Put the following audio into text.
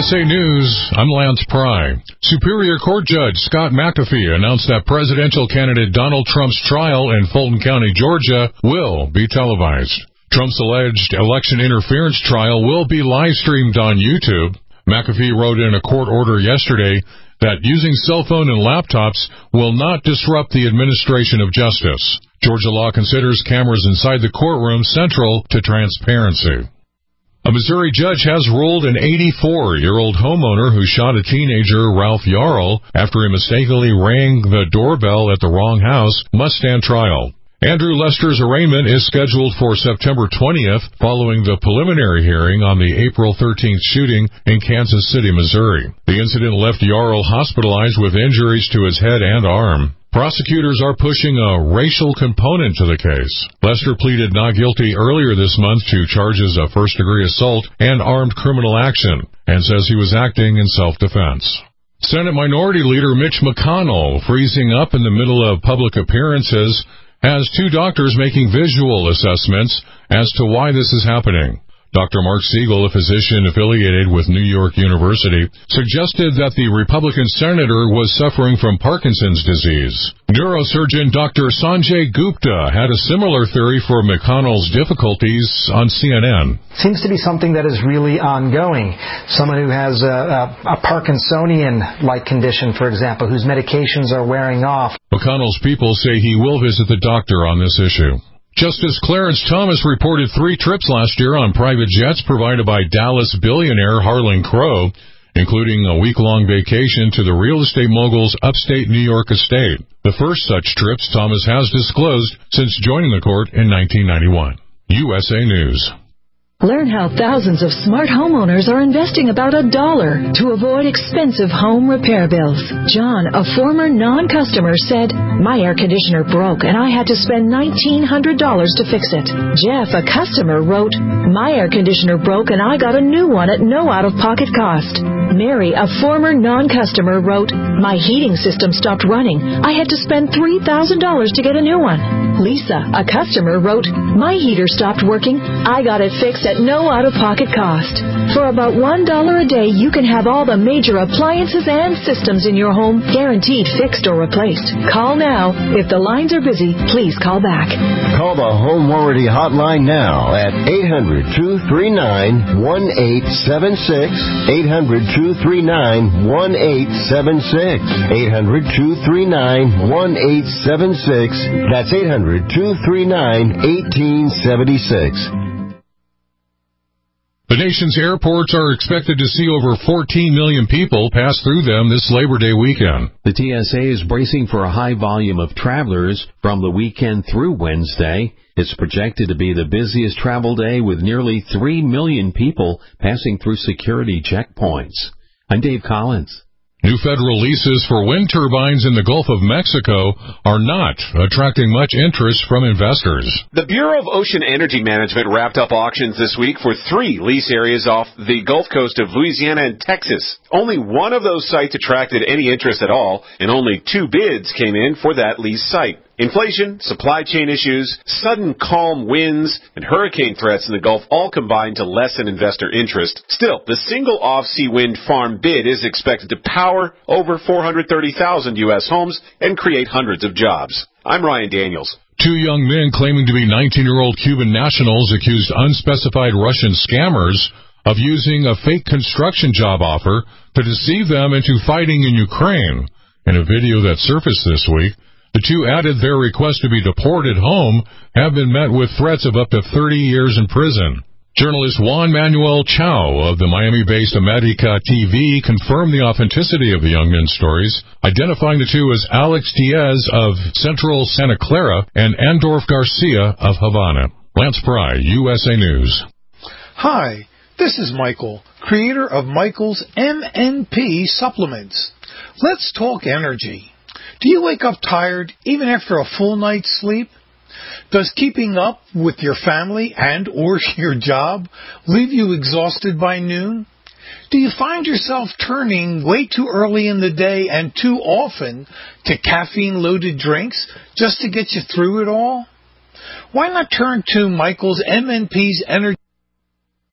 USA News, I'm Lance Pry. Superior Court Judge Scott McAfee announced that presidential candidate Donald Trump's trial in Fulton County, Georgia, will be televised. Trump's alleged election interference trial will be live-streamed on YouTube. McAfee wrote in a court order yesterday that using cell phone and laptops will not disrupt the administration of justice. Georgia law considers cameras inside the courtroom central to transparency. A Missouri judge has ruled an 84-year-old homeowner who shot a teenager, Ralph Yarl, after he mistakenly rang the doorbell at the wrong house, must stand trial. Andrew Lester's arraignment is scheduled for September 20th, following the preliminary hearing on the April 13th shooting in Kansas City, Missouri. The incident left Yarl hospitalized with injuries to his head and arm. Prosecutors are pushing a racial component to the case. Lester pleaded not guilty earlier this month to charges of first-degree assault and armed criminal action, and says he was acting in self-defense. Senate Minority Leader Mitch McConnell, freezing up in the middle of public appearances, has two doctors making visual assessments as to why this is happening. Dr. Mark Siegel, a physician affiliated with New York University, suggested that the Republican senator was suffering from Parkinson's disease. Neurosurgeon Dr. Sanjay Gupta had a similar theory for McConnell's difficulties on CNN. Seems to be something that is really ongoing. Someone who has a Parkinsonian-like condition, for example, whose medications are wearing off. McConnell's people say he will visit the doctor on this issue. Justice Clarence Thomas reported 3 trips last year on private jets provided by Dallas billionaire Harlan Crow, including a week-long vacation to the real estate mogul's upstate New York estate. The first such trips Thomas has disclosed since joining the court in 1991. USA News. Learn how thousands of smart homeowners are investing about $1 to avoid expensive home repair bills. John, a former non-customer, said, "My air conditioner broke and I had to spend $1,900 to fix it." Jeff, a customer, wrote, "My air conditioner broke and I got a new one at no out-of-pocket cost." Mary, a former non-customer, wrote, "My heating system stopped running. I had to spend $3,000 to get a new one." Lisa, a customer, wrote, "My heater stopped working. I got it fixed at no out-of-pocket cost." For about $1 a day, you can have all the major appliances and systems in your home guaranteed fixed or replaced. Call now. If the lines are busy, please call back. Call the Home Warranty Hotline now at 800-239-1876, 800-239-1876, 800-239-1876. That's 800-239-1876. The nation's airports are expected to see over 14 million people pass through them this Labor Day weekend. The TSA is bracing for a high volume of travelers from the weekend through Wednesday. It's projected to be the busiest travel day with nearly 3 million people passing through security checkpoints. I'm Dave Collins. New federal leases for wind turbines in the Gulf of Mexico are not attracting much interest from investors. The Bureau of Ocean Energy Management wrapped up auctions this week for 3 lease areas off the Gulf Coast of Louisiana and Texas. Only one of those sites attracted any interest at all, and only 2 bids came in for that lease site. Inflation, supply chain issues, sudden calm winds, and hurricane threats in the Gulf all combined to lessen investor interest. Still, the single off-sea wind farm bid is expected to power over 430,000 U.S. homes and create hundreds of jobs. I'm Ryan Daniels. 2 young men claiming to be 19-year-old Cuban nationals accused unspecified Russian scammers of using a fake construction job offer to deceive them into fighting in Ukraine. In a video that surfaced this week, the 2 added their request to be deported home have been met with threats of up to 30 years in prison. Journalist Juan Manuel Chao of the Miami-based America TV confirmed the authenticity of the young men's stories, identifying the 2 as Alex Diaz of Central Santa Clara and Andorf Garcia of Havana. Lance Pry, USA News. Hi, this is Michael, creator of Michael's MNP Supplements. Let's talk energy. Do you wake up tired even after a full night's sleep? Does keeping up with your family and or your job leave you exhausted by noon? Do you find yourself turning way too early in the day and too often to caffeine-loaded drinks just to get you through it all? Why not turn to Michael's MNP's Energy